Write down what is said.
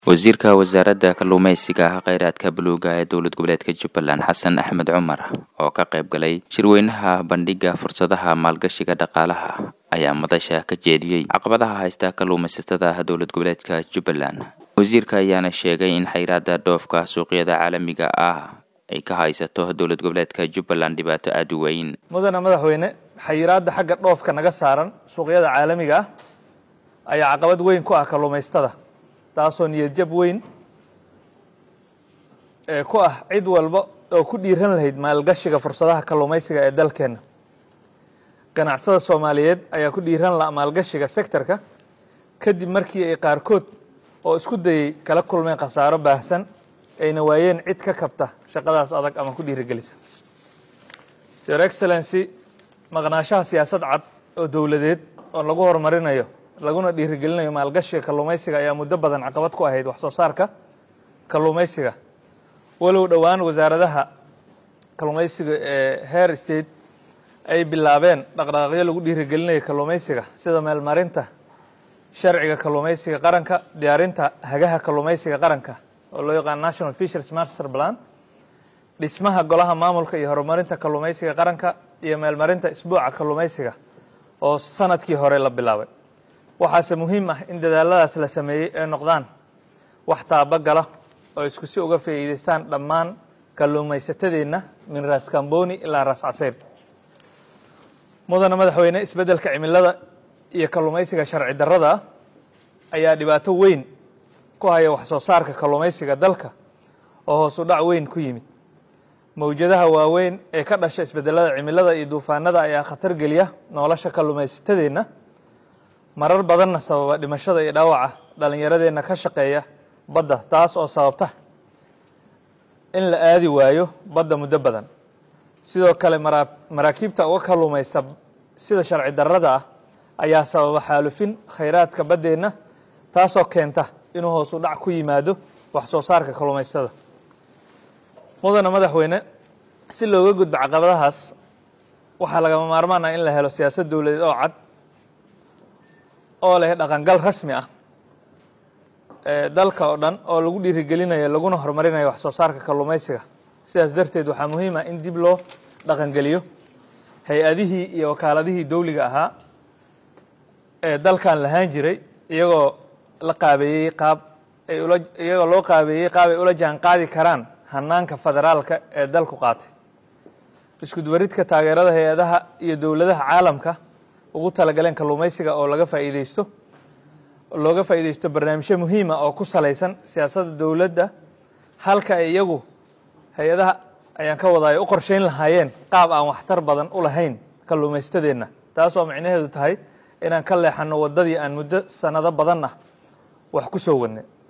wasiirka wasaaradda kalluumaysiga kheyraadka buluuga ee dowlad goboleedka Jubbaland Xasan Axmed Cumar oo ka qayb galay shirweynaha bandhiga fursadaha maalgashiga dhaqaalaha ayaa madasha ka jeediyay caqabadaha haysta kalluumaysatada dowlad goboleedka Jubbaland. Wasiirka ayaana sheegay in xayiraadda dhoofka suuqyada caalamiga ah ay ka haysato dowlad goboleedka Jubbaland dhibaato aad u weyn. mudana madaxweyne xayiraadda xagga dhoofka naga saaran suuqyada caalamiga ah ayaa caqabad weyn ku ah kalluumaysatada taasoo niyad jab weyn ku ah cid walba oo ku dhiiran lahayd maalgashiga fursadaha kalluumaysiga ee dalkeena. Ganacsada Soomaaliyeed ayaa ku dhiiran la maalgashiga sektorka kadib markii ay qaarkood oo isku dayay kala kulmeen khasaaro baahsan ayna waayeen cid ka kabta shaqadaas adag ama ku dhiirigelisa. Your Excellency, maqnaashaha siyaasad cad oo dawladeed oo lagu horumarinayo laguna dhiirigelinayo maalgashiga kalluumaysiga ayaa muddo badan caqabad ku ahayd wax soo saarka kalluumaysiga. Walow dhawaan wasaaradaha kalluumaysiga ee heer state ay bilaabeen dhaqdhaqaaqyo lagu dhiirigelinayo kalluumaysiga sida meelmarinta sharciga kalluumaysiga qaranka, diyaarinta hagaha kalluumaysiga qaranka oo loo yaqaan National Fisheries Master Plan, dhismaha golaha maamulka iyo horumarinta kalluumaysiga qaranka iyo meelmarinta isbuuca kalluumaysiga oo sanadkii hore la bilaabay. waxaase muhiim ah in dadaaladaas la sameeyay ay noqdaan wax taabagala oo isku si uga faa'iideystaan dhammaan kalluumaysatadeenna min Ras Kamboni ilaa Ras Casayr. mudana madaxweyne isbeddelka cimilada iyo kalluumaysiga sharci darrada ayaa dhibaato weyn ku haya wax soo saarka kalluumaysiga dalka oo hoos u dhac weyn ku yimid. mawjadaha waaweyn ee ka dhashay isbeddelada cimilada iyo duufaanada ayaa khatar geliya nolosha kalluumaysatadeenna, marar badanna sababa dhimashada iyo dhaawaca dhalinyaradeenna ka shaqeeya badda, taas oo sababta in la aadi waayo badda muddo badan. sidoo kale maraakiibta uga kalluumaysta sida sharci darrada ah ayaa sababa xaalufin kheyraadka baddeenna, taasoo keenta inuu hoos u dhac ku yimaado wax soo saarka kalluumaysatada. mudana madaxweyne, si looga gudbo caqabadahaas waxaa lagama maarmaan ah in la helo siyaasad dawladeed oo cad oo leh dhaqangal rasmi ah dalka oo dhan oo lagu dhiirigelinayo laguna horumarinayo wax soo saarka kalluumaysiga. sidaas darteed waxaa muhiim ah in dib loo dhaqangeliyo hay-adihii iyo wakaaladihii dawliga ahaa ee dalkan lahaan jiray iyagoo loo qaabeeyey qaab ay ula jaan qaadi karaan hanaanka federaalka ee dalku qaatay. isku duwaridka taageerada hay-adaha iyo dawladaha caalamka ugu talagaleen kalluumaysiga oo looga faa'iideysto barnaamijyo muhiim ah oo ku salaysan siyaasadda dawladda, halka ay iyagu hay-adaha ayaan ka wadayo u qorsheyn lahaayeen qaab aan waxtar badan u lahayn kalluumaystadeenna, taas oo micnaheedu tahay inaan ka leexano waddadii aan muddo sanado badan ah wax ku soo wadnay.